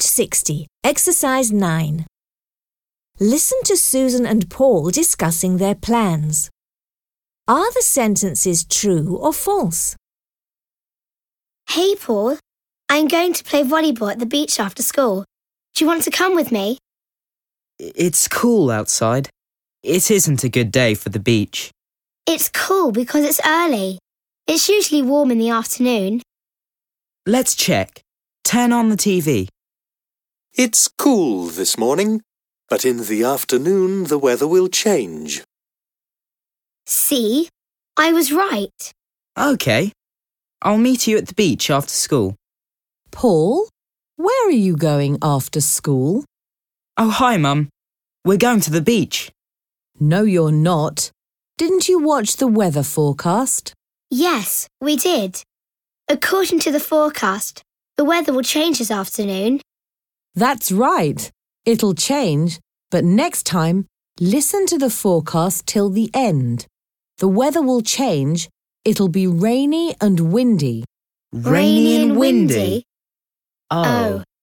60, Exercise 9. Listen to Susan and Paul discussing their plans. Are the sentences true or false? Hey, Paul. I'm going to play volleyball at the beach after school. Do you want to come with me? It's cool outside. It isn't a good day for the beach. It's cool because it's early. It's usually warm in the afternoon. Let's check. Turn on the TV. It's cool this morning, but in the afternoon the weather will change. See? I was right. OK. I'll meet you at the beach after school. Paul, where are you going after school? Oh, hi, Mum. We're going to the beach. No, you're not. Didn't you watch the weather forecast? Yes, we did. According to the forecast, the weather will change this afternoon. That's right. It'll change, but next time, listen to the forecast till the end. The weather will change. It'll be rainy and windy. Rainy and windy? Oh.